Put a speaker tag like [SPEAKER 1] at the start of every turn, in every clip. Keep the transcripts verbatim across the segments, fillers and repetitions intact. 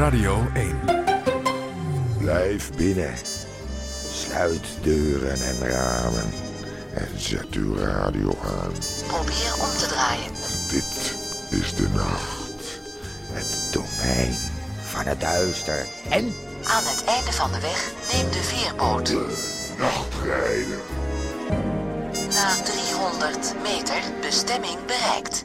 [SPEAKER 1] Radio één.
[SPEAKER 2] Blijf binnen. Sluit deuren en ramen. En zet uw radio aan.
[SPEAKER 3] Probeer om te draaien.
[SPEAKER 2] Dit is de nacht. Het domein van het duister. En
[SPEAKER 3] aan het einde van de weg neem de veerboot.
[SPEAKER 2] De nachtrijder.
[SPEAKER 3] Na driehonderd meter bestemming bereikt.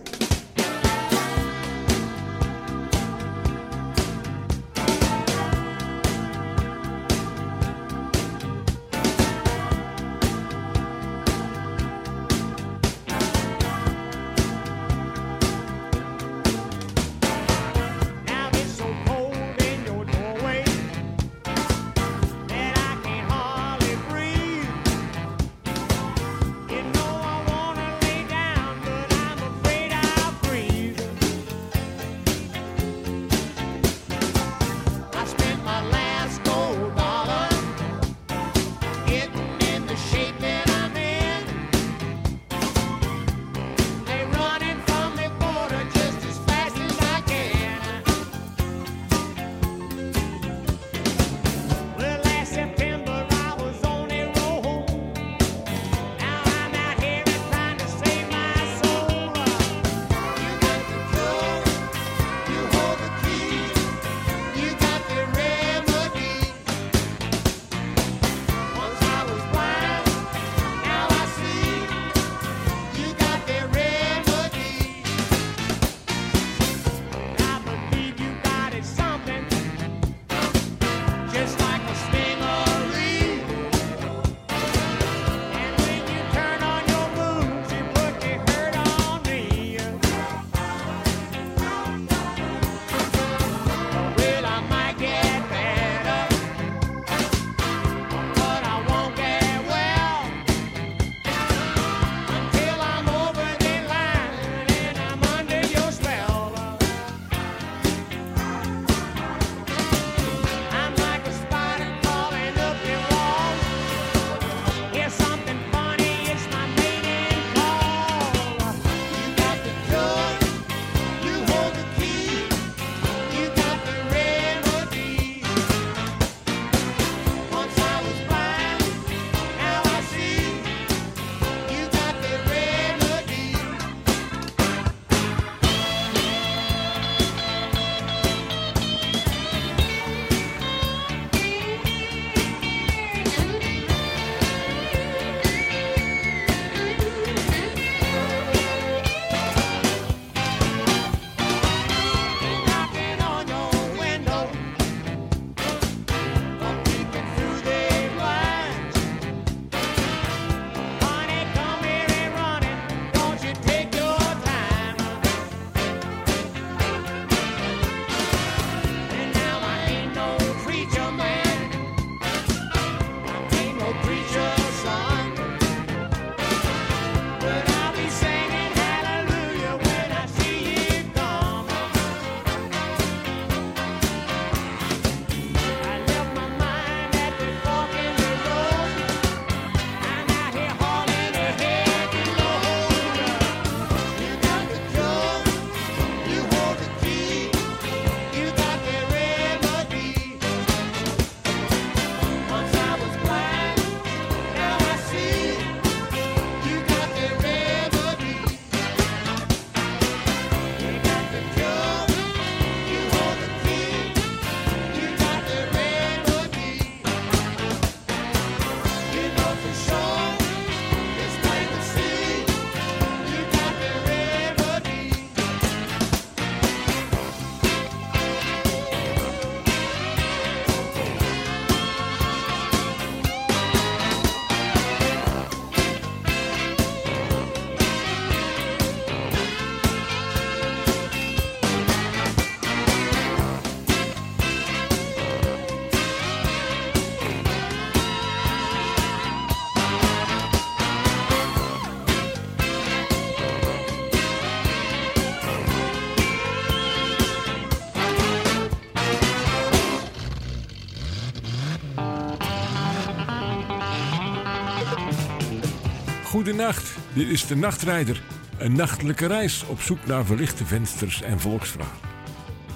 [SPEAKER 1] Goedenacht, dit is de Nachtrijder. Een nachtelijke reis op zoek naar verlichte vensters en volksverhalen.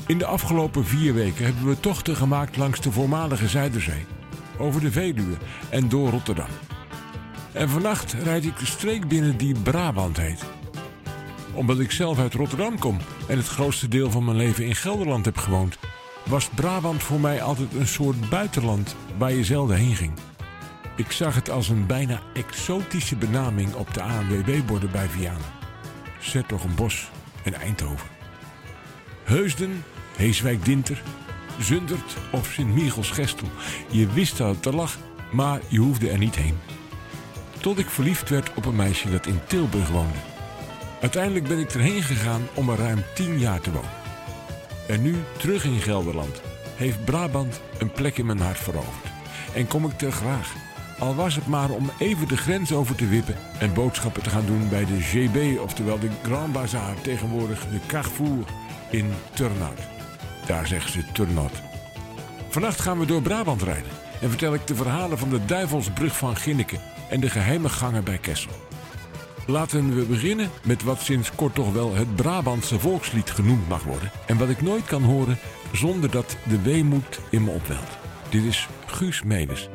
[SPEAKER 1] In de afgelopen vier weken hebben we tochten gemaakt langs de voormalige Zuiderzee, over de Veluwe en door Rotterdam. En vannacht rijd ik de streek binnen die Brabant heet. Omdat ik zelf uit Rotterdam kom en het grootste deel van mijn leven in Gelderland heb gewoond, was Brabant voor mij altijd een soort buitenland waar je zelden heen ging. Ik zag het als een bijna exotische benaming op de A N W B-borden bij Vianen, 's-Hertogenbosch en Eindhoven. Heusden, Heeswijk-Dinter, Zundert of Sint-Michiels-Gestel. Je wist dat het er lag, maar je hoefde er niet heen. Tot ik verliefd werd op een meisje dat in Tilburg woonde. Uiteindelijk ben ik erheen gegaan om er ruim tien jaar te wonen. En nu, terug in Gelderland, heeft Brabant een plek in mijn hart veroverd. En kom ik er graag. Al was het maar om even de grens over te wippen en boodschappen te gaan doen bij de G B, oftewel de Grand Bazaar, tegenwoordig de Carrefour in Turnhout. Daar zeggen ze Turnhout. Vannacht gaan we door Brabant rijden en vertel ik de verhalen van de Duivelsbrug van Ginneken en de geheime gangen bij Kessel. Laten we beginnen met wat sinds kort toch wel het Brabantse volkslied genoemd mag worden en wat ik nooit kan horen zonder dat de weemoed in me opwelt. Dit is Guus Meeuwis.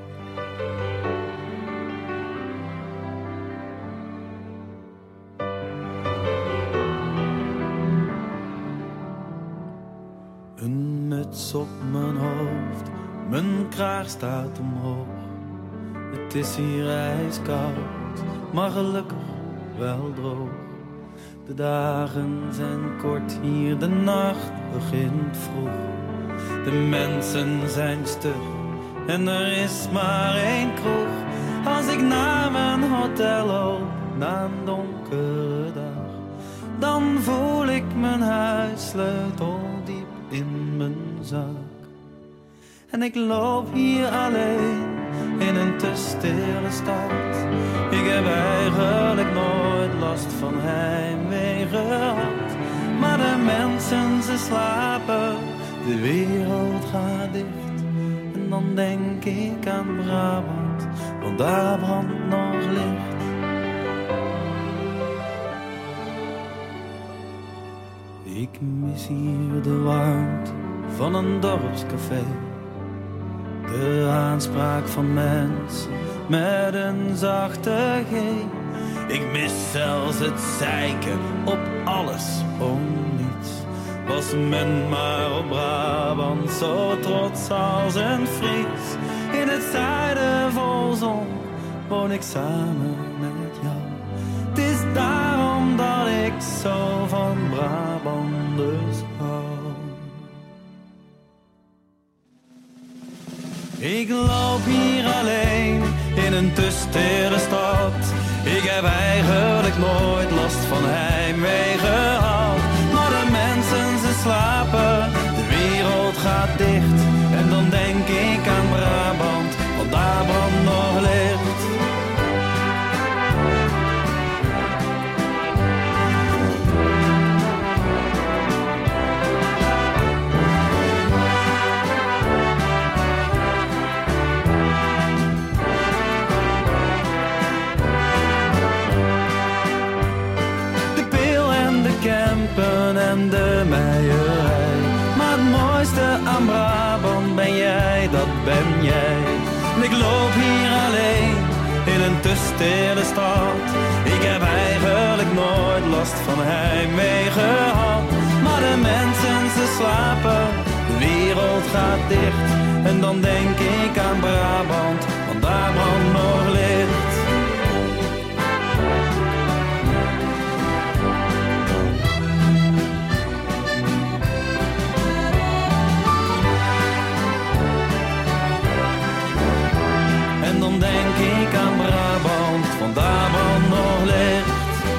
[SPEAKER 4] Een muts op mijn hoofd, mijn kraag staat omhoog. Het is hier ijskoud, maar gelukkig wel droog. De dagen zijn kort hier, de nacht begint vroeg. De mensen zijn stug en er is maar één kroeg. Als ik naar mijn hotel loop, na een donkere dag, dan voel ik mijn huissleutel diep in mijn zak. En ik loop hier alleen in een te stille stad. Ik heb eigenlijk nooit last van heimwee gehad. Maar de mensen, ze slapen, de wereld gaat dicht. En dan denk ik aan Brabant, want daar brandt nog licht. Ik mis hier de warmte van een dorpscafé. De aanspraak van mensen met een zachte G. Ik mis zelfs het zeiken op alles om niets. Was men maar op Brabant zo trots als een Fries. In het zuiden vol zon woon ik samen met jou. Het is daarom dat ik zo van Brabanders hou. Ik loop hier alleen in een te stille stad. Ik heb eigenlijk nooit last van heimwee gehad. Maar de mensen, ze slapen, de wereld gaat dicht. En dan denk ik aan Brabant, want daar brandt nog licht. En de meierij. Maar het mooiste aan Brabant ben jij, dat ben jij. En ik loop hier alleen in een te stille stad. Ik heb eigenlijk nooit last van heimwee gehad. Maar de mensen, ze slapen, de wereld gaat dicht. En dan denk ik aan Brabant, want daar brandt nog licht. En dan denk ik aan Brabant, want daar brandt nog licht.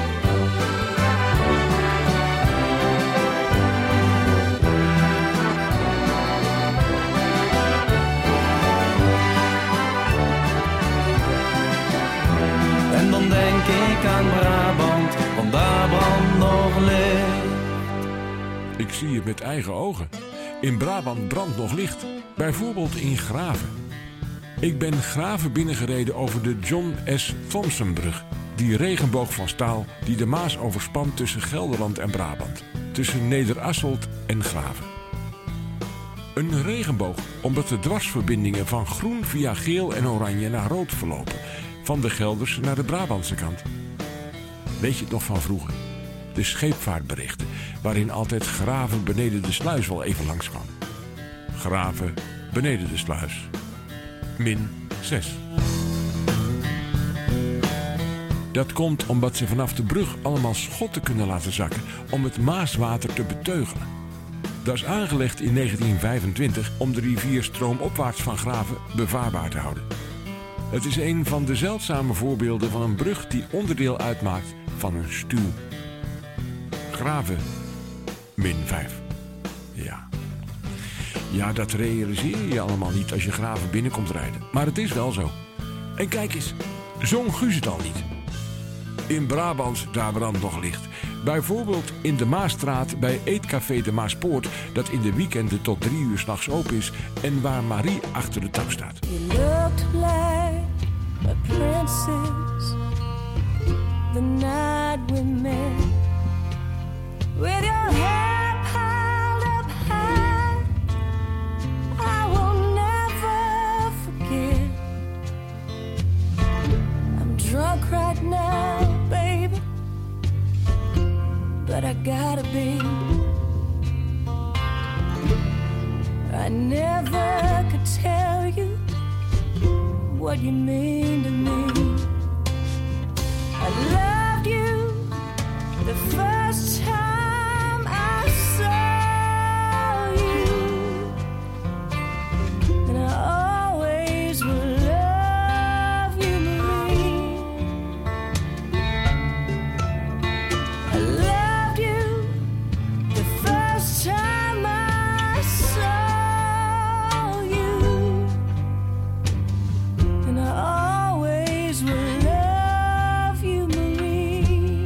[SPEAKER 4] En dan denk ik aan Brabant, want daar brandt nog licht.
[SPEAKER 1] Ik zie het met eigen ogen. In Brabant brandt nog licht. Bijvoorbeeld in Graven. Ik ben Graven binnengereden over de John S. Thompsonbrug. Die regenboog van staal die de Maas overspant tussen Gelderland en Brabant. Tussen Nederasselt en Graven. Een regenboog, omdat de dwarsverbindingen van groen via geel en oranje naar rood verlopen. Van de Gelderse naar de Brabantse kant. Weet je het nog van vroeger? De scheepvaartberichten, waarin altijd Graven beneden de sluis wel even langskwam. Graven beneden de sluis. Min zes. Dat komt omdat ze vanaf de brug allemaal schotten kunnen laten zakken om het Maaswater te beteugelen. Dat is aangelegd in negentien vijfentwintig om de rivier stroomopwaarts van Graven bevaarbaar te houden. Het is een van de zeldzame voorbeelden van een brug die onderdeel uitmaakt van een stuw. Graven, min vijf. Ja. Ja, dat realiseer je allemaal niet als je Graven binnenkomt rijden. Maar het is wel zo. En kijk eens, zong Guus het al niet. In Brabant daar brandt nog licht. Bijvoorbeeld in de Maasstraat bij Eetcafé de Maaspoort, dat in de weekenden tot drie uur 's nachts open is en waar Marie achter de tak staat.
[SPEAKER 5] You looked like a princess the night we met, with your hair piled up high. I will never forget. I'm drunk right now, baby, but I gotta be. I never could tell you what you mean to me. I loved you the first time I saw you, and I always will love you, Marie. I loved you the first time I saw you, and I always will love you, Marie.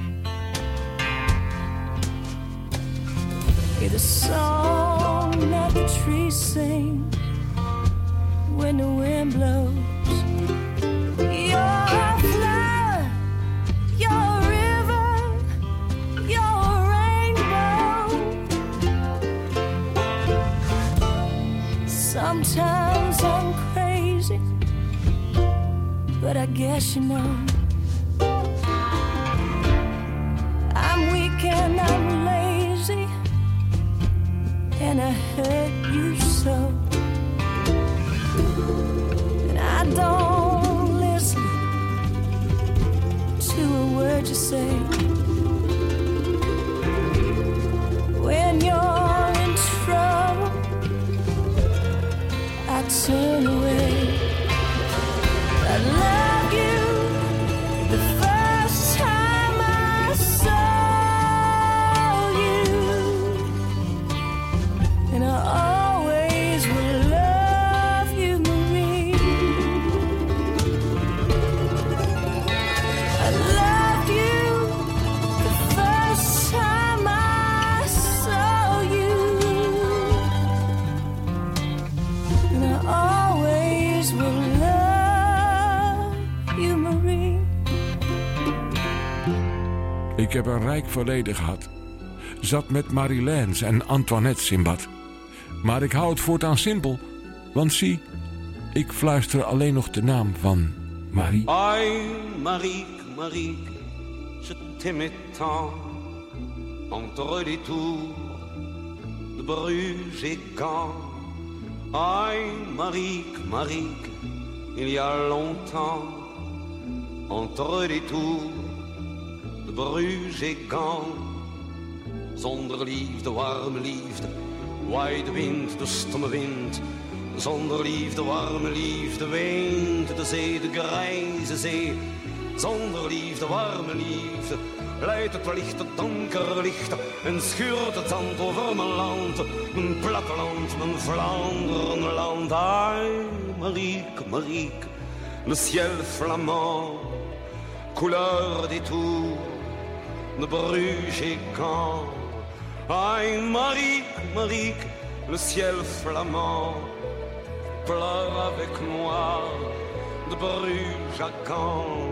[SPEAKER 5] You're the song that the trees sing when the wind blows. You're a flower, you're a river, you're a rainbow. Sometimes I'm crazy, but I guess you know. I'm weak and I'm lazy, and I hurt you so. And I don't listen to a word you say. When you're in trouble, I turn away. I love you the first time I saw you, and I always will love you, Marie. I loved you the first time I saw you, and I always will love you, Marie.
[SPEAKER 1] Ik heb een rijk verleden gehad. Zat met Marilèns en Antoinettes in bad. Maar ik hou het voortaan simpel. Want zie, ik fluister alleen nog de naam van Marie.
[SPEAKER 6] Aïe, Marique, Marique, je t'aimais tant. Entre les tours de Bruges et Caen. Aïe, Marique, Marique, il y a longtemps. Entre les tours de Bruges et Caen. Zonder liefde, warme liefde, waait de wind, de stomme wind. Zonder liefde, warme liefde, weent de zee, de grijze zee. Zonder liefde, warme liefde, leidt het licht, het donkere licht. En schuurt het zand over mijn land, mijn platteland, mijn Vlaanderenland. Aïe, Marique, Marique, le ciel flamand, couleur des tours de Bruges et Caen. Aïe, Marique, Marique, le ciel flamand pleure avec moi de Bruges à Caen.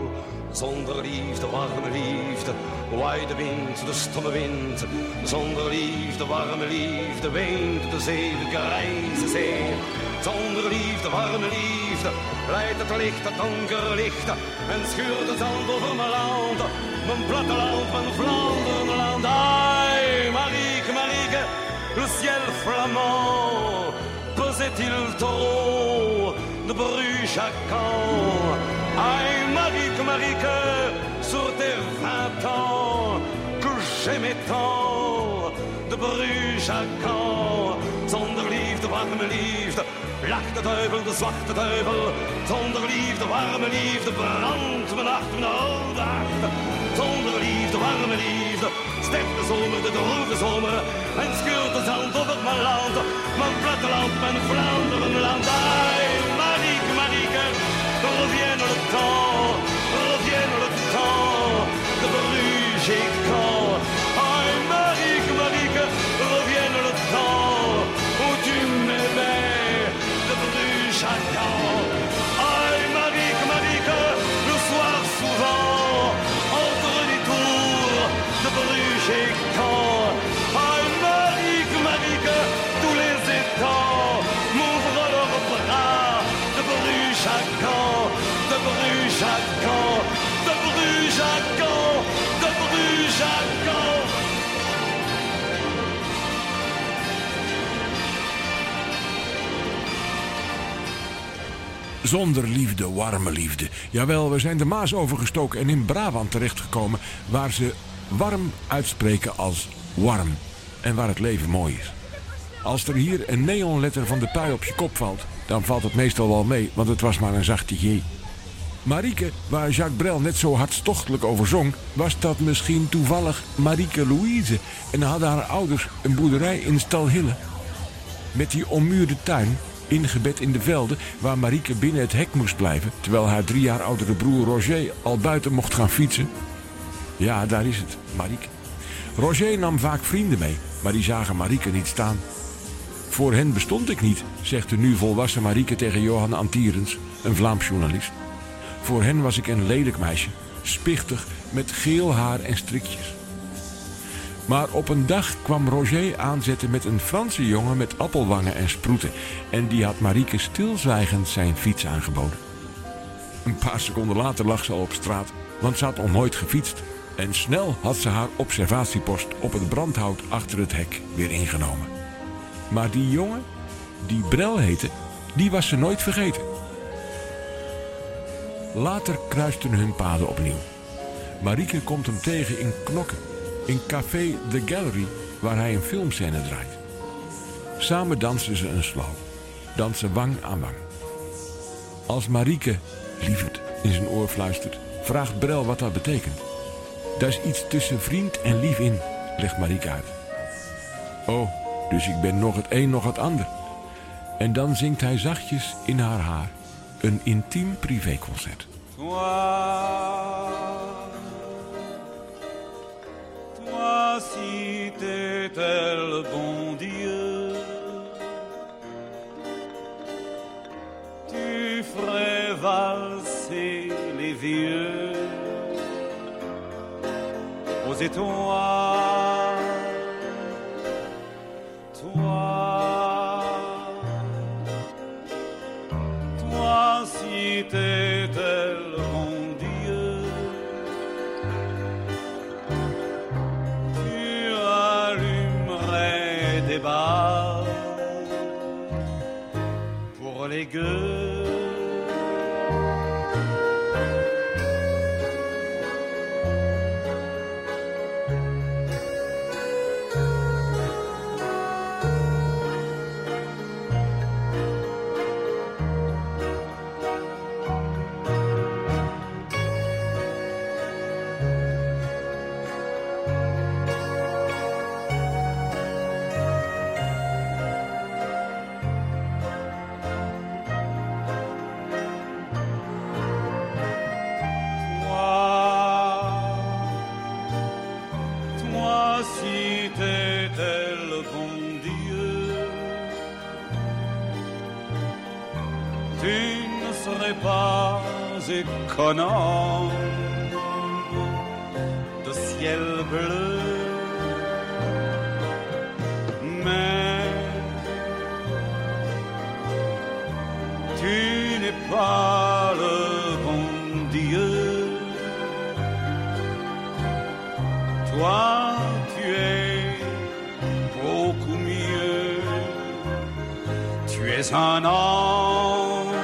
[SPEAKER 6] Zonder liefde, warme liefde, waait de wind, de stomme wind. Zonder liefde, warme liefde, weent de zee, de grijze zee. Zonder liefde, warme liefde, leidt het licht, het donker licht. En schuurt het zand over mijn land, mijn platteland, mijn Vlaanderenland. Ai, Marieke, Marieke, le ciel flamand, pesait-il trop de Bruges à Caen? Ai, Marieke, Marieke, sur tes vingt ans, que j'aimais tant, de Bruges à Caen. Zonder liefde, warme liefde, lacht de duivel, de zwarte duivel. Zonder liefde, warme liefde, brandt mijn hart, mijn oude hart. Zonder liefde, warme liefde, sterft de zomer, de droge zomer. En schuurt de zand over mijn land, mijn platteland, mijn Vlaanderenland. Ai, Marieke, Marieke, revienne le temps, revienne le temps, de Bruges et Caen. Ai, Marieke, Marieke, revienne le temps, où tu m'aimais, de Bruges à Caen. Ai, Marieke, Marieke, le soir souvent, entre les tours, de Bruges et Caen. Ai, Marieke, Marieke, tous les étangs m'ouvrent leurs bras, de Bruges à Caen, de Bruges à Caen, de Bruges à Caen, de Bruges à Caen.
[SPEAKER 1] Zonder liefde, warme liefde. Jawel, we zijn de Maas overgestoken en in Brabant terechtgekomen, waar ze warm uitspreken als warm. En waar het leven mooi is. Als er hier een neonletter van de pui op je kop valt, dan valt het meestal wel mee, want het was maar een zachte G. Marieke, waar Jacques Brel net zo hartstochtelijk over zong, was dat misschien toevallig Marieke Louise en hadden haar ouders een boerderij in Stalhille. Met die ommuurde tuin, ingebed in de velden, waar Marieke binnen het hek moest blijven, terwijl haar drie jaar oudere broer Roger al buiten mocht gaan fietsen. Ja, daar is het, Marieke. Roger nam vaak vrienden mee, maar die zagen Marieke niet staan. Voor hen bestond ik niet, zegt de nu volwassen Marieke tegen Johan Antierens, een Vlaams journalist. Voor hen was ik een lelijk meisje, spichtig, met geel haar en strikjes. Maar op een dag kwam Roger aanzetten met een Franse jongen met appelwangen en sproeten. En die had Marieke stilzwijgend zijn fiets aangeboden. Een paar seconden later lag ze al op straat, want ze had nog nooit gefietst. En snel had ze haar observatiepost op het brandhout achter het hek weer ingenomen. Maar die jongen, die Brel heette, die was ze nooit vergeten. Later kruisten hun paden opnieuw. Marieke komt hem tegen in Knokke, in café The Gallery, waar hij een filmscène draait. Samen dansen ze een slow, dansen wang aan wang. Als Marieke, lieverd, in zijn oor fluistert, vraagt Brel wat dat betekent. Daar is iets tussen vriend en lief in, legt Marieke uit. Oh, dus ik ben nog het een nog het ander. En dan zingt hij zachtjes in haar haar een intiem privéconcert.
[SPEAKER 4] Toi, toi si t'étais le bon Dieu, tu ferais valser les vieux aux étoiles. Toi, toi si t'étais le bon Dieu, tu allumerais des bals pour les gueux. Éconnant
[SPEAKER 6] bleu. Mais tu n'es pas le bon Dieu. Toi, tu es beaucoup mieux. Tu es un homme.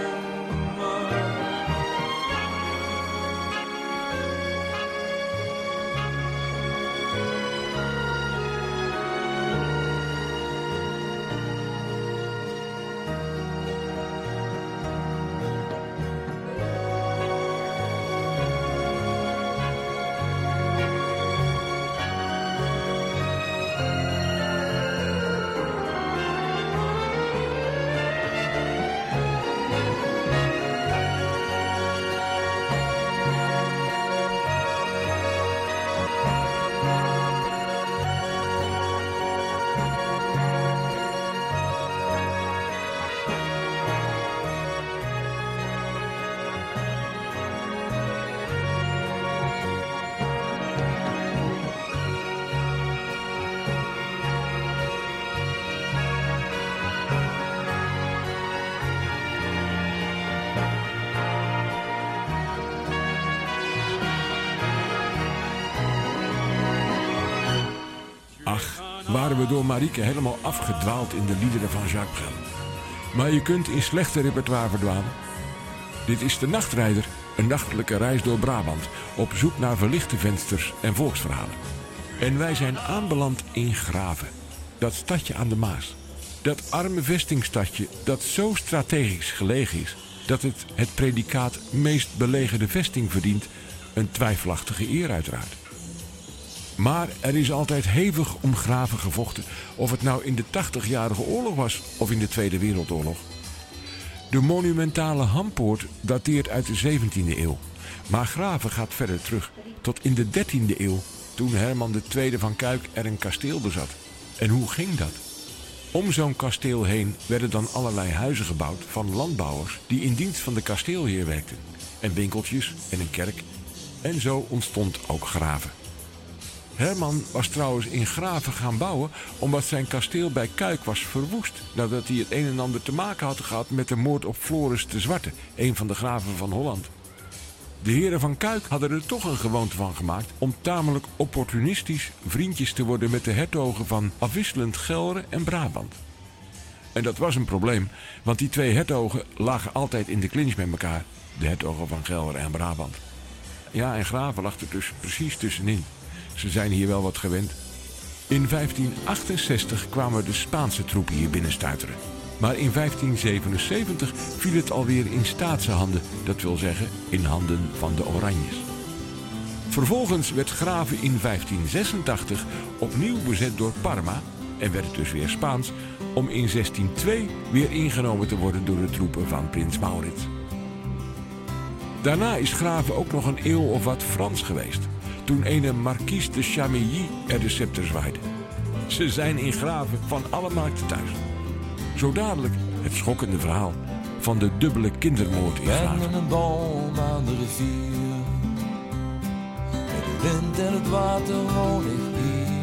[SPEAKER 1] Ach, waren we door Marieke helemaal afgedwaald in de liederen van Jacques Brel. Maar je kunt in slechte repertoire verdwalen. Dit is De Nachtrijder, een nachtelijke reis door Brabant, op zoek naar verlichte vensters en volksverhalen. En wij zijn aanbeland in Grave, dat stadje aan de Maas. Dat arme vestingstadje dat zo strategisch gelegen is dat het het predicaat meest belegerde vesting verdient, een twijfelachtige eer uiteraard. Maar er is altijd hevig om Grave gevochten, of het nou in de tachtigjarige oorlog was of in de Tweede Wereldoorlog. De monumentale Hampoort dateert uit de zeventiende eeuw, maar Grave gaat verder terug, tot in de dertiende eeuw, toen Herman de Tweede van Kuik er een kasteel bezat. En hoe ging dat? Om zo'n kasteel heen werden dan allerlei huizen gebouwd van landbouwers die in dienst van de kasteelheer werkten. En winkeltjes en een kerk. En zo ontstond ook Grave. Herman was trouwens in Grave gaan bouwen omdat zijn kasteel bij Kuik was verwoest, nadat hij het een en ander te maken had gehad met de moord op Floris de Zwarte, een van de graven van Holland. De heren van Kuik hadden er toch een gewoonte van gemaakt om tamelijk opportunistisch vriendjes te worden met de hertogen van afwisselend Gelre en Brabant. En dat was een probleem, want die twee hertogen lagen altijd in de clinch met elkaar, de hertogen van Gelre en Brabant. Ja, en Grave lag er dus precies tussenin. Ze zijn hier wel wat gewend. In vijftien achtenzestig kwamen de Spaanse troepen hier binnenstuiteren. Maar in vijftien zevenenzeventig viel het alweer in Staatse handen, dat wil zeggen in handen van de Oranjes. Vervolgens werd Grave in vijftien zesentachtig opnieuw bezet door Parma en werd het dus weer Spaans, om in zestien twee weer ingenomen te worden door de troepen van prins Maurits. Daarna is Grave ook nog een eeuw of wat Frans geweest, toen ene Marquise de Chamilly er de scepter zwaaide. Ze zijn in Grave van alle markten thuis. Zo dadelijk het schokkende verhaal van de dubbele kindermoord in Grave.
[SPEAKER 7] Ben een boom aan de rivier. Met de wind en het water woon ik hier.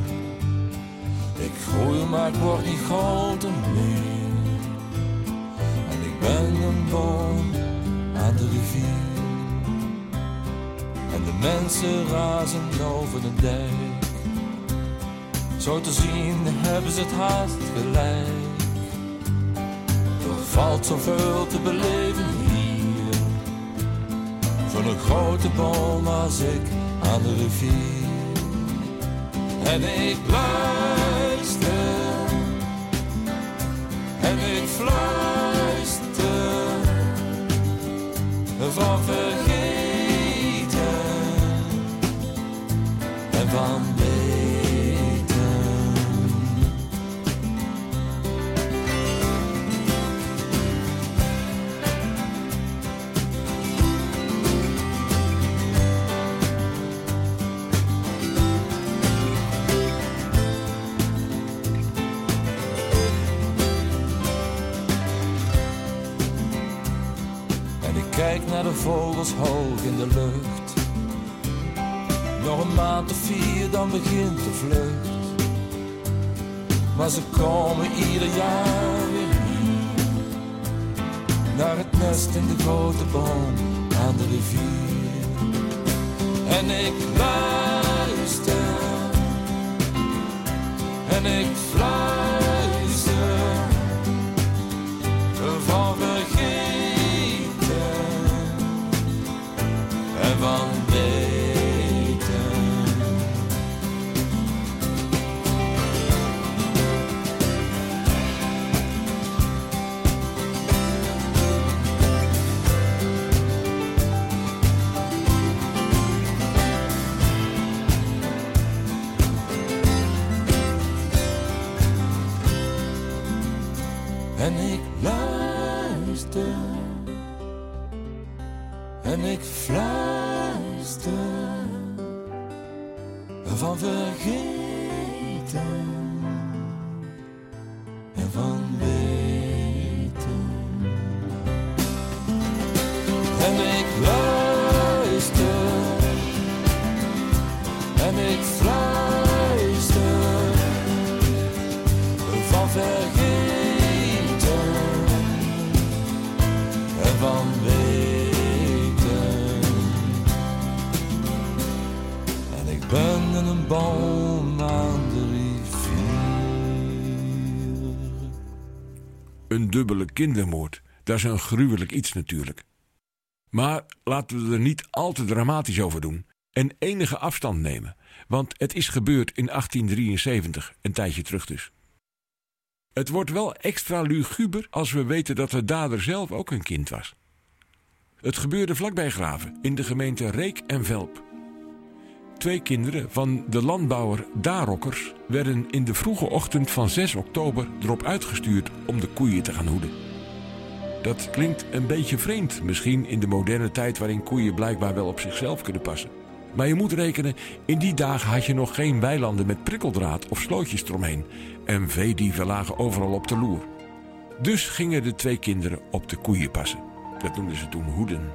[SPEAKER 7] Ik groei maar ik word niet groter meer. En ik ben een boom aan de rivier. En de mensen razen over de dijk. Zo te zien hebben ze het haast gelijk. Er valt zoveel te beleven hier. Voor een grote boom als ik aan de rivier. En ik luister. En ik fluister. Van vergeten. En van weten. En ik kijk naar de vogels hoog in de lucht. Nog een maand of vier, dan begint de vlucht. Maar ze komen ieder jaar weer hier. Naar het nest in de grote boom aan de rivier. En ik luister. En ik fluister. Van vergeten. En van weten. En ik luister. En ik fluister. Van vergeten. En van weten. En ik luister. En ik fluister. Van vergeten. En van weten. En ik ben in een boom aan de rivier.
[SPEAKER 1] Een dubbele kindermoord, dat is een gruwelijk iets natuurlijk. Maar laten we er niet al te dramatisch over doen en enige afstand nemen, want het is gebeurd in achttien drieënzeventig, een tijdje terug dus. Het wordt wel extra luguber als we weten dat de dader zelf ook een kind was. Het gebeurde vlakbij Grave, in de gemeente Reek en Velp. Twee kinderen van de landbouwer Darokkers werden in de vroege ochtend van zes oktober erop uitgestuurd om de koeien te gaan hoeden. Dat klinkt een beetje vreemd, misschien in de moderne tijd waarin koeien blijkbaar wel op zichzelf kunnen passen. Maar je moet rekenen, in die dagen had je nog geen weilanden met prikkeldraad of slootjes eromheen. En veedieven lagen overal op de loer. Dus gingen de twee kinderen op de koeien passen. Dat noemden ze toen hoeden.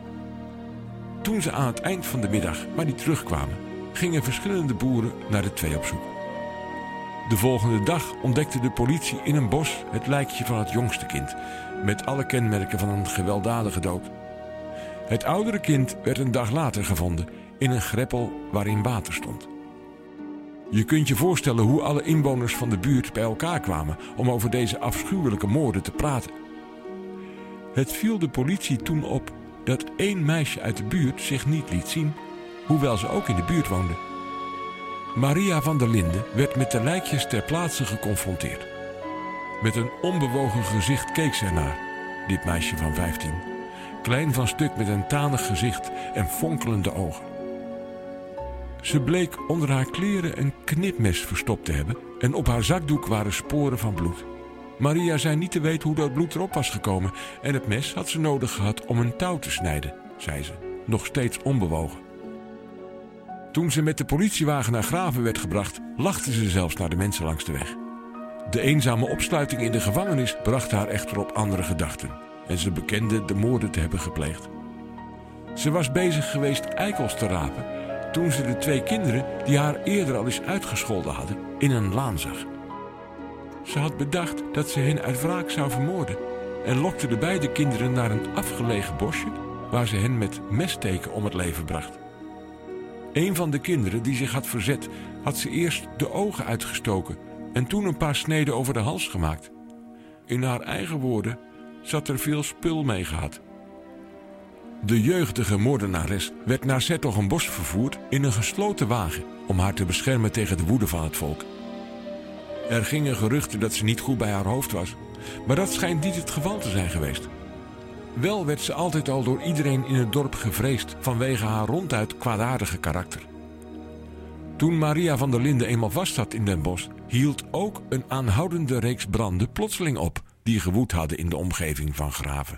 [SPEAKER 1] Toen ze aan het eind van de middag maar niet terugkwamen, gingen verschillende boeren naar de twee op zoek. De volgende dag ontdekte de politie in een bos het lijkje van het jongste kind, met alle kenmerken van een gewelddadige dood. Het oudere kind werd een dag later gevonden in een greppel waarin water stond. Je kunt je voorstellen hoe alle inwoners van de buurt bij elkaar kwamen om over deze afschuwelijke moorden te praten. Het viel de politie toen op dat één meisje uit de buurt zich niet liet zien, hoewel ze ook in de buurt woonde. Maria van der Linden werd met de lijkjes ter plaatse geconfronteerd. Met een onbewogen gezicht keek zij naar, dit meisje van vijftien. Klein van stuk met een tanig gezicht en fonkelende ogen. Ze bleek onder haar kleren een knipmes verstopt te hebben en op haar zakdoek waren sporen van bloed. Maria zei niet te weten hoe dat bloed erop was gekomen en het mes had ze nodig gehad om een touw te snijden, zei ze, nog steeds onbewogen. Toen ze met de politiewagen naar Grave werd gebracht, lachte ze zelfs naar de mensen langs de weg. De eenzame opsluiting in de gevangenis bracht haar echter op andere gedachten en ze bekende de moorden te hebben gepleegd. Ze was bezig geweest eikels te rapen toen ze de twee kinderen, die haar eerder al eens uitgescholden hadden, in een laan zag. Ze had bedacht dat ze hen uit wraak zou vermoorden en lokte de beide kinderen naar een afgelegen bosje waar ze hen met messteken om het leven bracht. Een van de kinderen die zich had verzet had ze eerst de ogen uitgestoken en toen een paar sneden over de hals gemaakt. In haar eigen woorden zat er veel spul mee gehad. De jeugdige moordenares werd naar 's-Hertogenbosch vervoerd in een gesloten wagen om haar te beschermen tegen de woede van het volk. Er gingen geruchten dat ze niet goed bij haar hoofd was, maar dat schijnt niet het geval te zijn geweest. Wel werd ze altijd al door iedereen in het dorp gevreesd vanwege haar ronduit kwaadaardige karakter. Toen Maria van der Linden eenmaal vastzat in Den Bosch, hield ook een aanhoudende reeks branden plotseling op die gewoed hadden in de omgeving van Grave.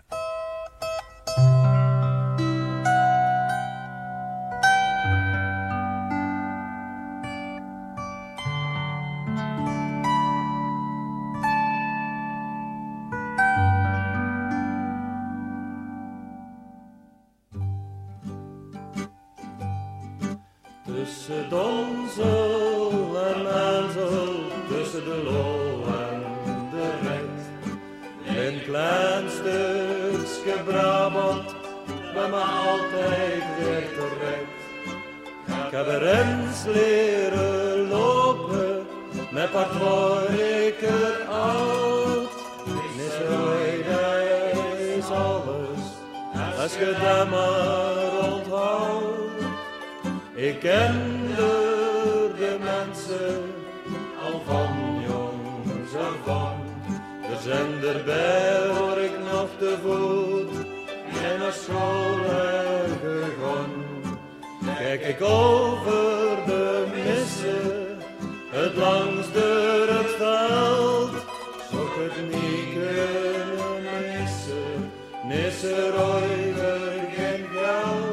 [SPEAKER 4] Tussen donzel en menzel, tussen de lol en de red. Een klein stukje Brabant, bij me altijd weer terecht. Ik heb er eens leren lopen, met part word ik er oud. Nisserooi, dat is alles, als je dat maar onthoudt. Ik kende de mensen al van jongs af aan. Er zijn erbij waar ik nog te voet en naar school gegaan. Kijk ik over de missen, het langs door het veld, zou ik het niet kunnen missen, Nisserooi voor geen geld.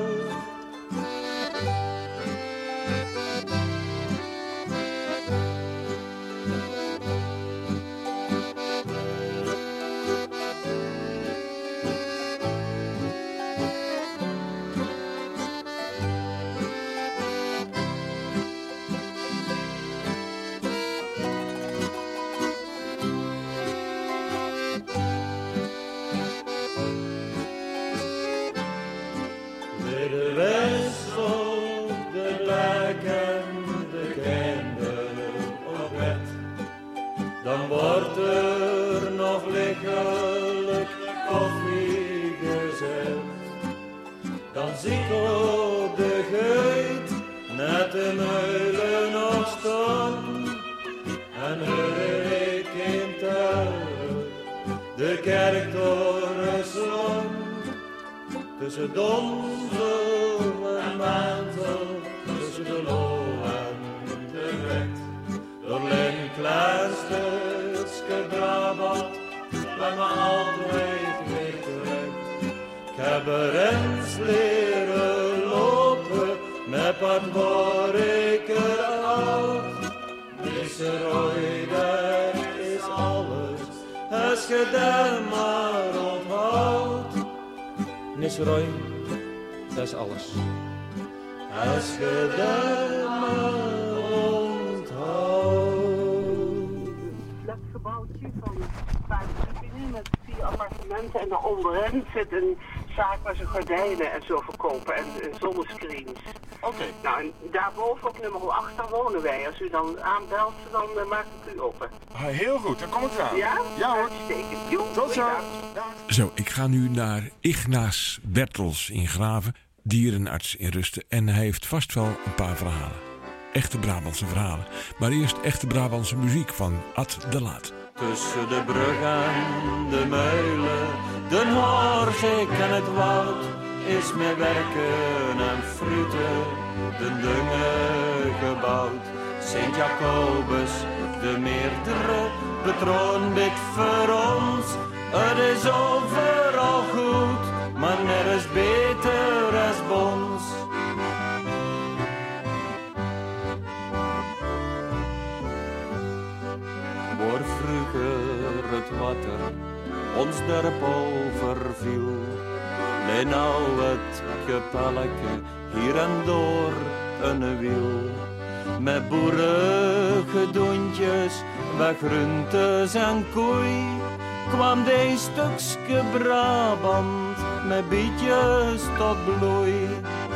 [SPEAKER 4] Dan wordt er nog lichtelijk koffie gezet. Dan zie ik op de geit net de muilen nog staan. En hoor ik in tuin de kerktoren slaan. Tussen donzel en mantel, tussen de lol en de wet. Door een klein stukje Brabant, bij me altijd weer terecht. Ik heb er eens leren lopen, met part word ik er oud. Nisserooi, dat is alles, als je dat maar onthoudt. Nisserooi, dat is alles, als je dat maar onthoudt.
[SPEAKER 8] Gebouwtje van vijf verdiepingen met vier appartementen en daaronderin zit een zaak waar ze gordijnen en zo verkopen en uh, zonnescreens.
[SPEAKER 9] Oké. Okay.
[SPEAKER 8] Nou, en daarboven op nummer acht, daar wonen wij. Als u dan aanbelt, dan uh, maak ik u open.
[SPEAKER 9] Ah, heel goed, dan kom ik eraan.
[SPEAKER 8] Ja?
[SPEAKER 9] Ja hoor.
[SPEAKER 8] Uitstekend. Jo,
[SPEAKER 9] tot zo.
[SPEAKER 1] Zo, ik ga nu naar Ignaas Bertels in Graven, dierenarts in Rusten. En hij heeft vast wel een paar verhalen. Echte Brabantse verhalen. Maar eerst echte Brabantse muziek van Ad de Laat.
[SPEAKER 4] Tussen de brug en de muilen, de Hoorzik en het woud, is met werken en fruiten de dungen gebouwd. Sint-Jacobus, de meerdere patroon bidt voor ons. Het is overal goed, maar nergens beter als bons. Waar vroeger het water ons dorp overviel, leen nou het kapelleke hier en door een wiel. Met boerengedoentjes, met groentes en koei, kwam deze stukje Brabant met bietjes tot bloei.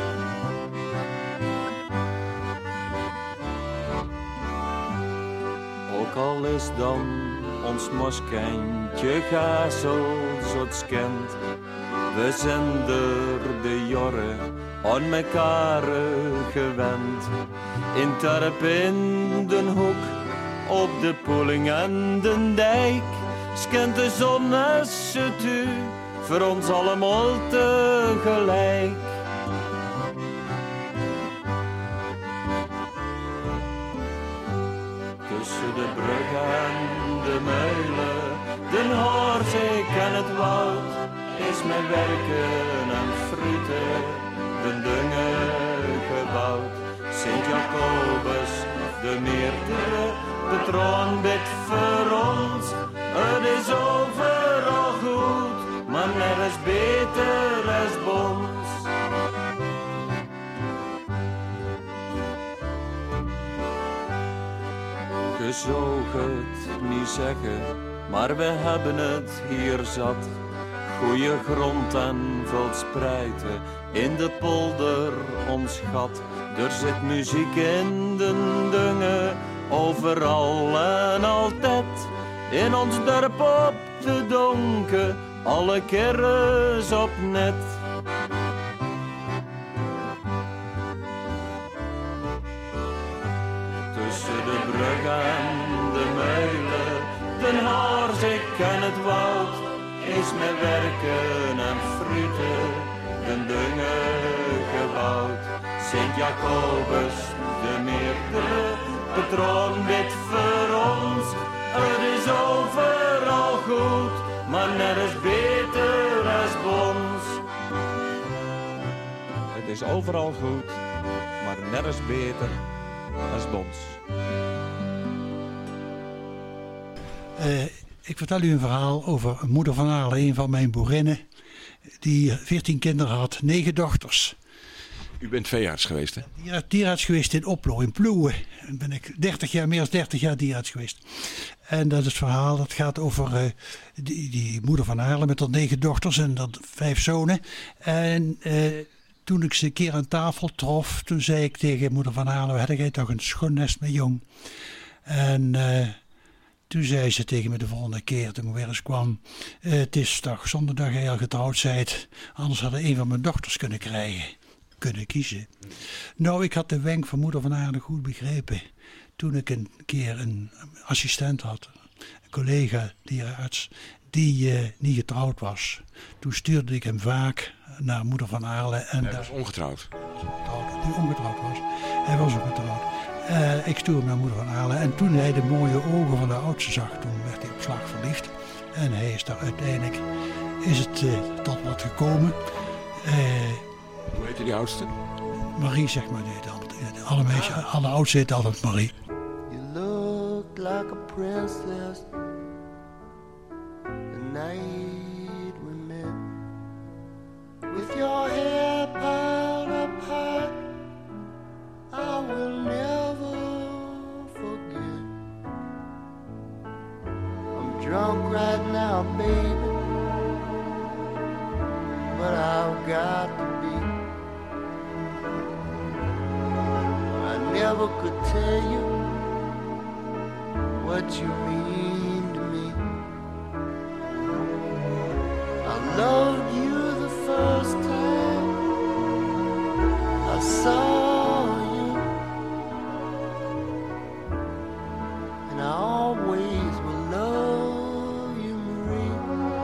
[SPEAKER 4] Ook al is dan ons moskentje gazels het kent, we zijn er de jaren aan mekaar gewend. In Terp in den hoek, op de Poeling en den dijk, schijnt de zon als het u voor ons allemaal tegelijk. Tussen de brug en de muilen, de Hoorzik en het woud, is met werken en fruiten de dungen gebouwd. Sint-Jacobus, de meerdere patroon bidt voor ons. Het is overal goed, maar nergens beter als bons.
[SPEAKER 10] We zogen het niet zeggen, maar we hebben het hier zat. Goeie grond en veel spruiten, in de polder ons gat. Er zit muziek in de dungen, overal en altijd. In ons dorp op de donken, alle kerens op net. Tussen de brug en de meulen, den Haarzig en het woud, is met werken en fruiten den dungen gebouwd. Sint-Jacobus, de meerdere, patroon bidt voor ons. Het is overal goed, maar nergens beter als bons. Het is overal goed, maar nergens beter als bons.
[SPEAKER 11] Uh, ik vertel u een verhaal over moeder van Aarle, een van mijn boerinnen. Die veertien kinderen had, negen dochters.
[SPEAKER 1] U bent veearts geweest, hè?
[SPEAKER 11] Ja, dierarts geweest in Oplo, in Ploegen. Dan ben ik dertig jaar, meer dan dertig jaar dierarts geweest. En dat is het verhaal, dat gaat over uh, die, die moeder van Aarle met haar negen dochters en dat vijf zonen. En uh, toen ik ze een keer aan tafel trof, toen zei ik tegen moeder van Aarle, had jij toch een schoonnest met jong? En uh, toen zei ze tegen me de volgende keer, toen ik weer eens kwam, uh, het is toch zonder dat jij al getrouwd zijt, anders had ik een van mijn dochters kunnen krijgen. Kunnen kiezen. Nou, ik had de wenk van moeder van Aarle goed begrepen. Toen ik een keer een assistent had, een collega dierenarts, die uh, niet getrouwd was. Toen stuurde ik hem vaak naar moeder van Aarle. En
[SPEAKER 1] hij was ongetrouwd?
[SPEAKER 11] Die ongetrouwd was. Hij was ongetrouwd. Uh, ik stuurde hem naar moeder van Aarle. En toen hij de mooie ogen van de oudste zag, toen werd hij op slag verliefd. En hij is daar uiteindelijk, is het uh, tot wat gekomen. Uh,
[SPEAKER 1] Hoe heette die oudste?
[SPEAKER 11] Marie, zeg maar. Die altijd, alle meisjes, ah. alle oudste heet altijd Marie.
[SPEAKER 12] You look like a princess the night we met. With your hair piled up high, I will never forget. I'm drunk right now, baby, but I've got to be. I never could tell you what you mean to me. I loved you the first time I saw you, and I always will love you, Marie.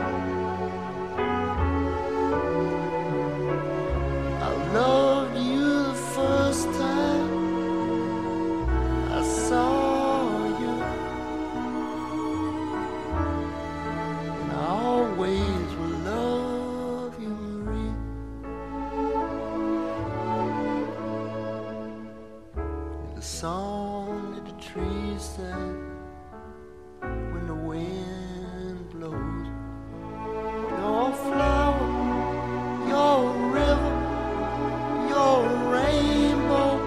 [SPEAKER 12] I loved you the first time I saw you, and I always will love you, Marie. You're the song that the trees sing when the wind blows. Your flower, your river, your rainbow.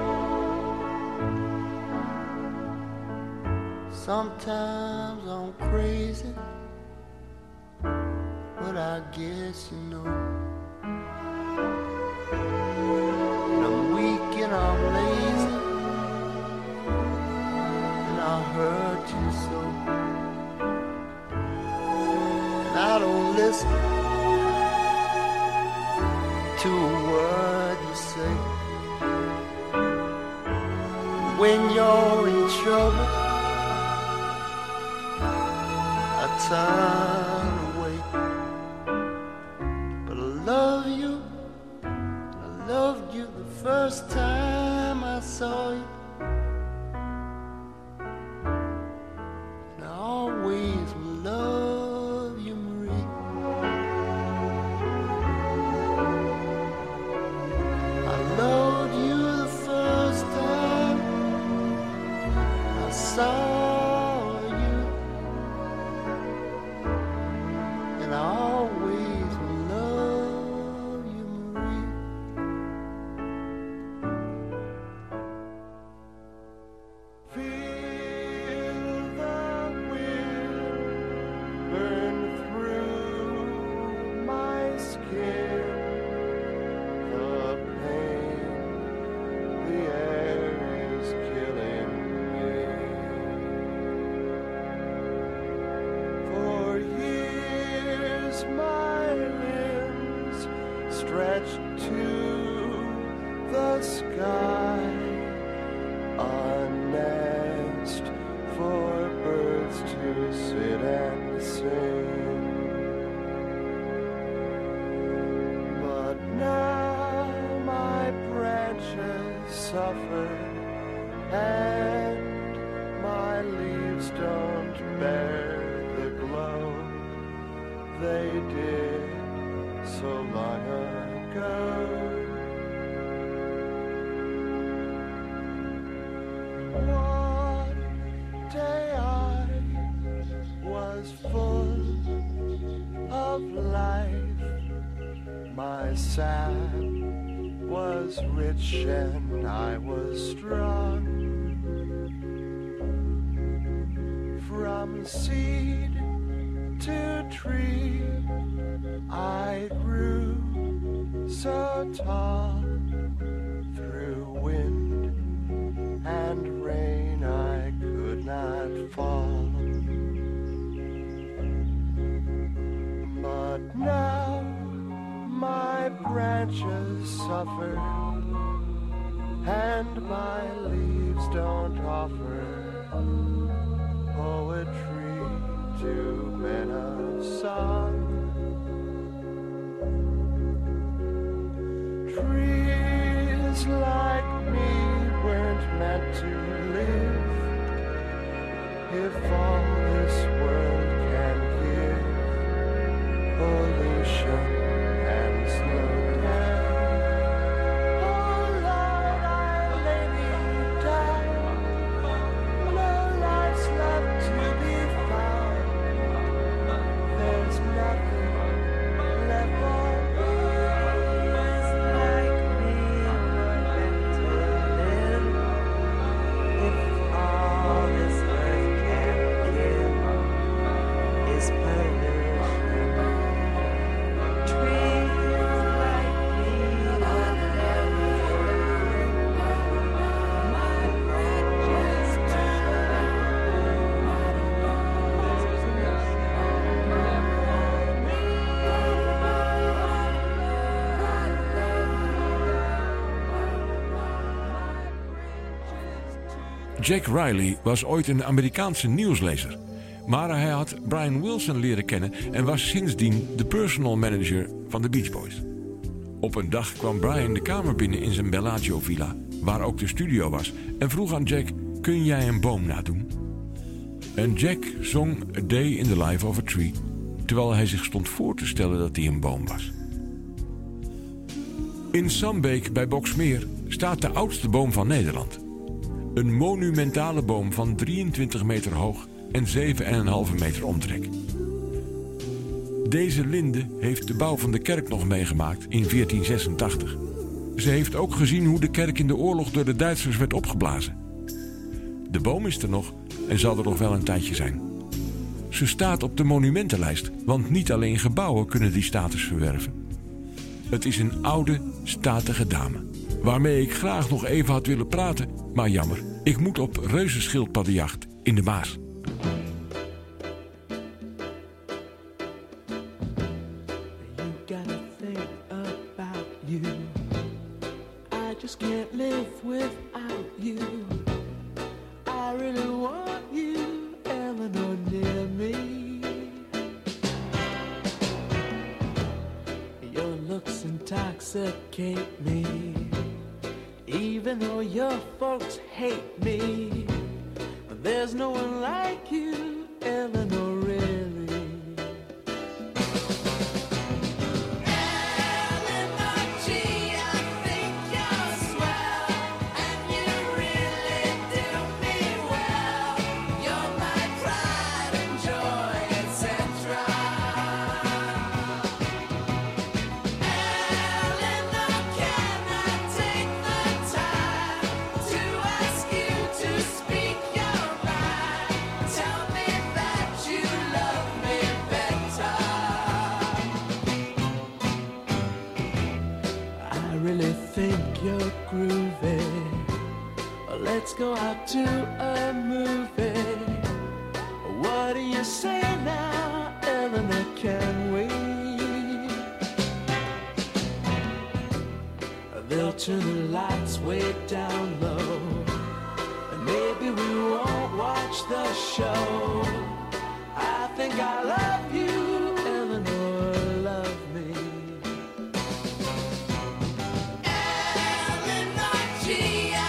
[SPEAKER 12] Sometimes I'm crazy, but I guess you know. And I'm weak and I'm lazy, and I hurt you so. And I don't listen to a word you say. When you're in trouble, I turn away. But I love you, I loved you the first time I saw you, and I always will love you, Marie. I loved you the first time I saw you, and I always will love you, Marie. suffer, and my leaves don't bear the glow they did so long ago. One day I was full of life, my sap was rich and I was strong. From seed to tree I grew so tall. Through wind and rain I could not fall. But now my branches suffer and my leaves don't offer poetry to men of song. Trees like me weren't meant to live. If all this world can give pollution and slow down, oh Lord, I lay me down. No life's left to be found. There's nothing left for me. Like me were meant to live. If all this earth can give is pollution, trees like me would never my branches to
[SPEAKER 1] Jack Riley was ooit een Amerikaanse nieuwslezer. Maar hij had Brian Wilson leren kennen en was sindsdien de personal manager van de Beach Boys. Op een dag kwam Brian de kamer binnen in zijn Bellagio villa, waar ook de studio was, en vroeg aan Jack: kun jij een boom nadoen? En Jack zong A Day in the Life of a Tree, terwijl hij zich stond voor te stellen dat hij een boom was. In Sambeek bij Boxmeer staat de oudste boom van Nederland. Een monumentale boom van drieëntwintig meter hoog en zeven komma vijf meter omtrek. Deze linde heeft de bouw van de kerk nog meegemaakt in veertien zesentachtig. Ze heeft ook gezien hoe de kerk in de oorlog door de Duitsers werd opgeblazen. De boom is er nog en zal er nog wel een tijdje zijn. Ze staat op de monumentenlijst, want niet alleen gebouwen kunnen die status verwerven. Het is een oude, statige dame, waarmee ik graag nog even had willen praten, maar jammer, ik moet op reuzenschildpaddenjacht in de Maas.
[SPEAKER 12] Intoxicate me, even though your folks hate me. There's no one like you, Eleanor, really. Eleanor G, I think you're swell, and you really do me well. You're my pride and joy, et cetera. Groovy. Let's go out to a movie. What do you say now, Eleanor? Can we? They'll turn the lights way down low, and maybe we won't watch the show. I think I love you, Eleanor, love me. Yeah.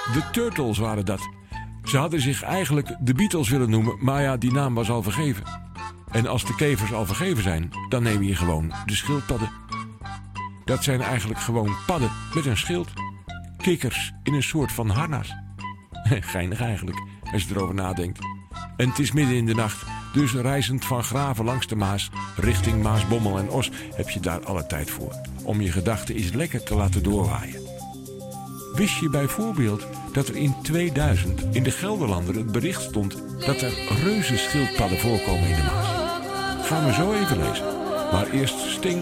[SPEAKER 1] De Turtles waren dat. Ze hadden zich eigenlijk de Beatles willen noemen, maar ja, die naam was al vergeven. En als de kevers al vergeven zijn, dan neem je gewoon de schildpadden. Dat zijn eigenlijk gewoon padden met een schild. Kikkers in een soort van harnas. Geinig eigenlijk, als je erover nadenkt. En het is midden in de nacht, dus reizend van Graven langs de Maas richting Maasbommel en Os heb je daar alle tijd voor. Om je gedachten eens lekker te laten doorwaaien. Wist je bijvoorbeeld dat er in tweeduizend in de Gelderlander het bericht stond dat er reuzenschildpadden voorkomen in de Maas? Gaan we zo even lezen. Maar eerst Sting.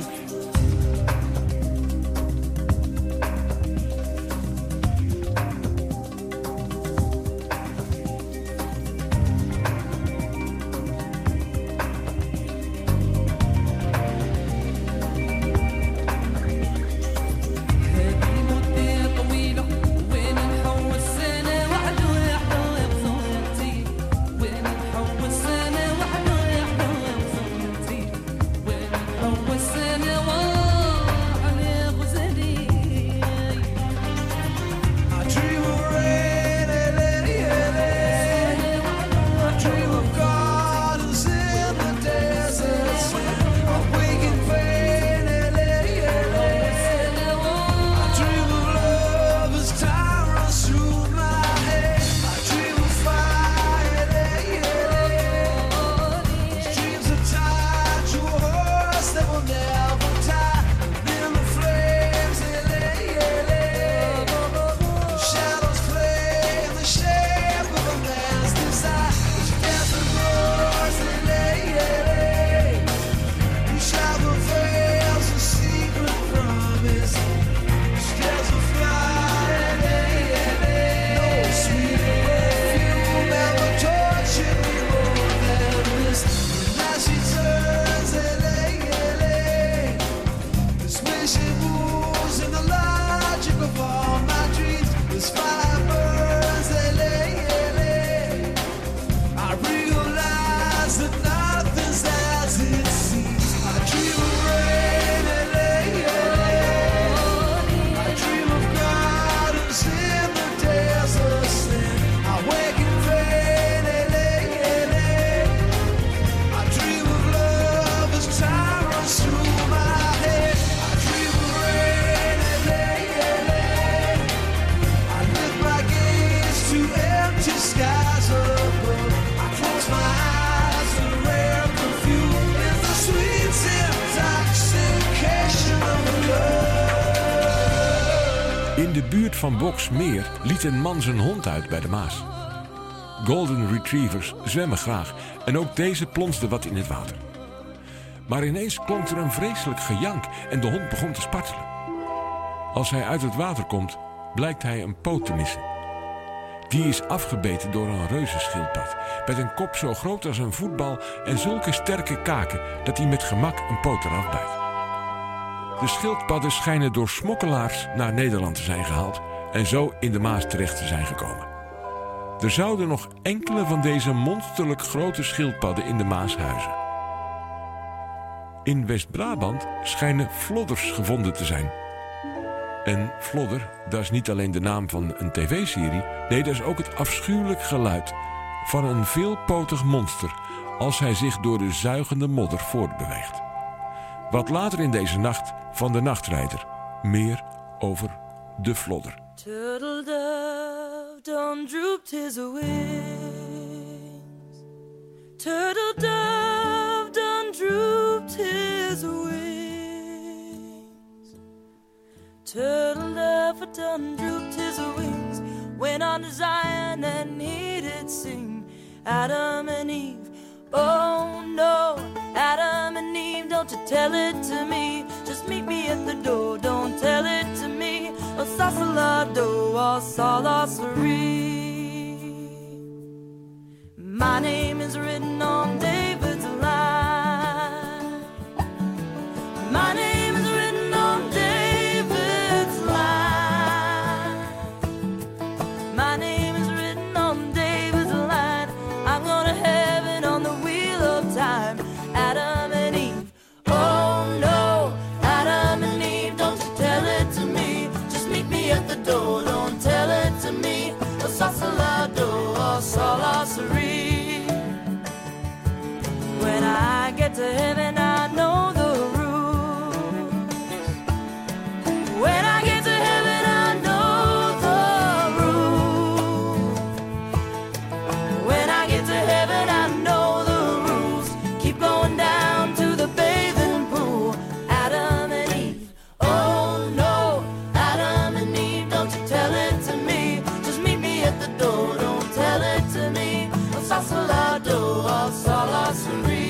[SPEAKER 1] In de buurt van Boxmeer liet een man zijn hond uit bij de Maas. Golden Retrievers zwemmen graag en ook deze plonsde wat in het water. Maar ineens klonk er een vreselijk gejank en de hond begon te spartelen. Als hij uit het water komt, blijkt hij een poot te missen. Die is afgebeten door een reuzenschildpad met een kop zo groot als een voetbal en zulke sterke kaken dat hij met gemak een poot eraf bijt. De schildpadden schijnen door smokkelaars naar Nederland te zijn gehaald en zo in de Maas terecht te zijn gekomen. Er zouden nog enkele van deze monsterlijk grote schildpadden in de Maas huizen. In West-Brabant schijnen flodders gevonden te zijn. En flodder, dat is niet alleen de naam van een tv-serie, nee, dat is ook het afschuwelijk geluid van een veelpotig monster als hij zich door de zuigende modder voortbeweegt. Wat later in deze nacht van de Nachtrijder, meer over de flodder.
[SPEAKER 5] Turtle dove done drooped his wings. Turtle dove done drooped his wings. Turtle dove done drooped his wings. Went on to Zion and he did sing. Adam and Eve, oh no, Adam and Eve, don't you tell it to me. Just meet me at the door, don't tell it to me. Oh, Sasalado, oh, Salasari. My name is written on David's line. My name is written on David's line. My name is written on David's line. I'm going to heaven on the wheel of time. Adam and Eve, oh no, Adam and Eve, don't you tell it to me. Just meet me at the door, don't tell it to me. get to heaven, I know the rules. When I get to heaven, I know the rules. When I get to heaven, I know the rules. Keep going down to the bathing pool. Adam and Eve, oh no. Adam and Eve, don't you tell it to me. Just meet me at the door, don't tell it to me. Salsalado, oh, salasuri.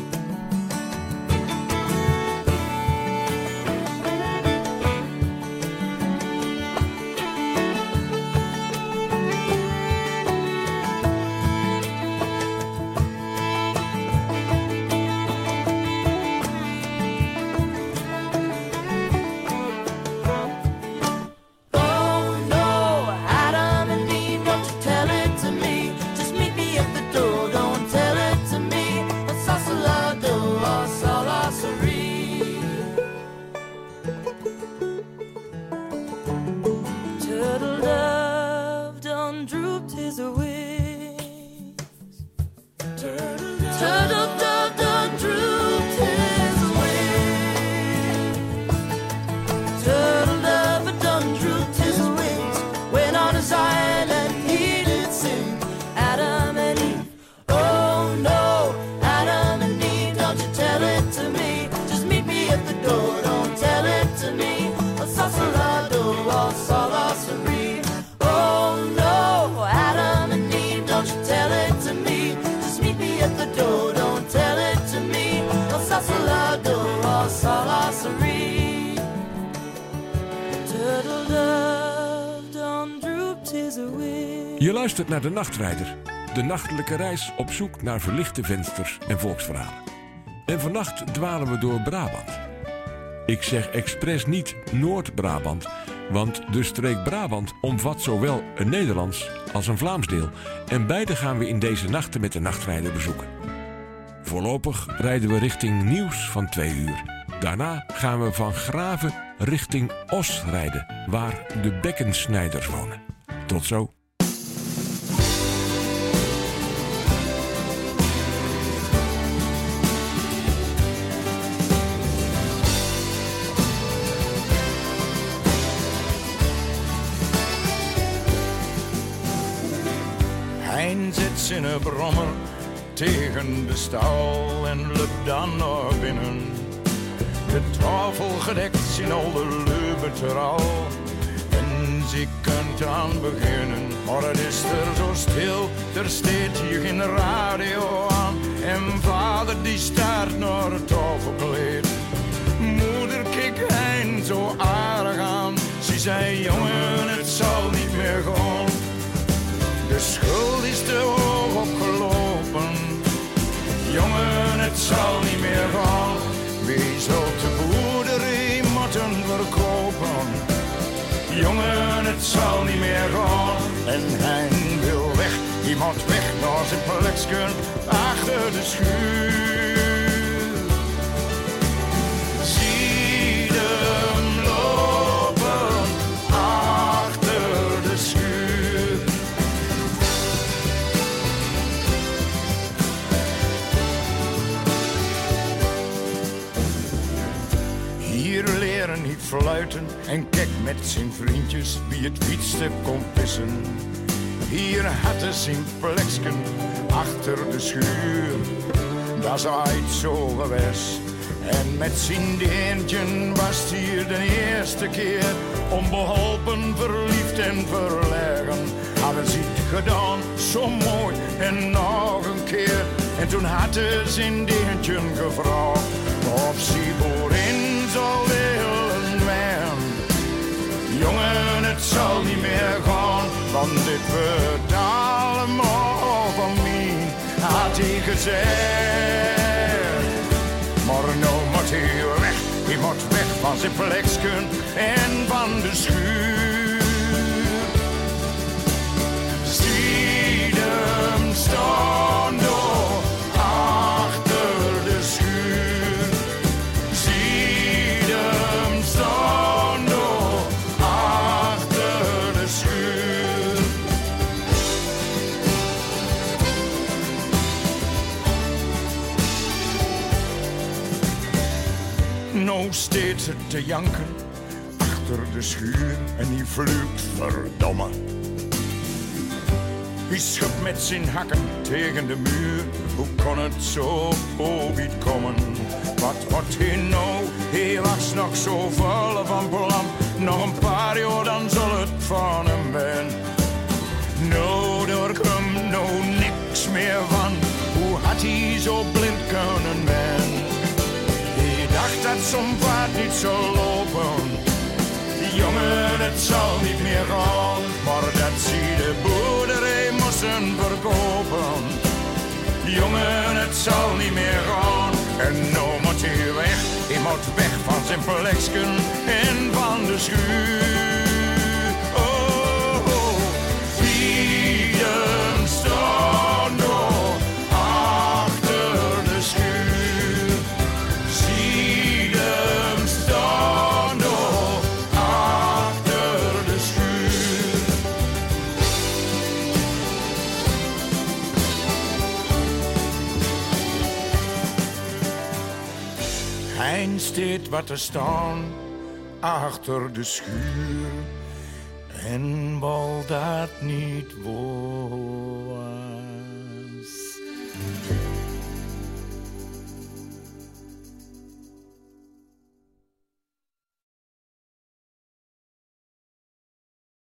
[SPEAKER 1] Je luistert naar De Nachtrijder, de nachtelijke reis op zoek naar verlichte vensters en volksverhalen. En vannacht dwalen we door Brabant. Ik zeg expres niet Noord-Brabant, want de streek Brabant omvat zowel een Nederlands als een Vlaams deel. En beide gaan we in deze nachten met De Nachtrijder bezoeken. Voorlopig rijden we richting Nieuws van twee uur. Daarna gaan we van Graven richting Os rijden, waar de Bekkensnijders wonen. Tot zo.
[SPEAKER 13] Hein zit zijn brommer tegen de stal en loopt dan naar binnen. De tafel gedekt zijn al de leuven er al. En ze kunt aan beginnen, maar het is er zo stil. Er staat hier geen radio aan. En vader die staart naar het tafelkleed. Moeder keek Hein zo aardig aan. Ze zei, jongen, het zal niet meer gaan. De schuld is te hoog opgelopen. Jongen, het zal niet meer gaan. Wie zult de boerderij moeten verkopen? Jongen, het zal niet meer gaan. En hij wil weg, iemand weg naar zijn plekje achter de schuur. Zie hem lopen achter de schuur. Hier leren niet fluiten en kijk met zijn vriendjes wie het fietste kon pissen. Hier had hij zijn pleksken achter de schuur. Dat is uit zo geweest. En met zijn deentje was het hier de eerste keer. Onbeholpen, verliefd en verlegen. Hadden ze het gedaan, zo mooi en nog een keer. En toen had hij zijn deentje gevraagd of ze voorin zou willen zijn. Jongen, het zal niet meer gaan, want dit wordt allemaal van mij, had hij gezegd. Maar nou moet hij weg, hij moet weg van zijn plekje en van de schuur. Zie hem staan door achter de schuur. Zie hem staan door achter de schuur. zit te janken achter de schuur en die vloekt verdomme. Hij schudt met zijn hakken tegen de muur. Hoe kon het zo ooit komen? Wat wordt hij nou? Hij was nog zo vol van plan. Nog een paar jaar dan zal het van hem zijn. Nou, daar komt nou niks meer van. Hoe had hij zo blind kunnen zijn? Hij dacht dat zo'n paard niet zou lopen. Jongen, het zal niet meer gaan. Maar dat zie de boerderij moesten verkopen. Jongen, het zal niet meer gaan. En nou moet hij weg. Hij moet weg van zijn pleksken en van de schuur. Oh, oh. Vieren staan door achter de schuur. Zie hem staan door achter de schuur. Hij staat wat te staan achter de schuur en wil dat niet worden.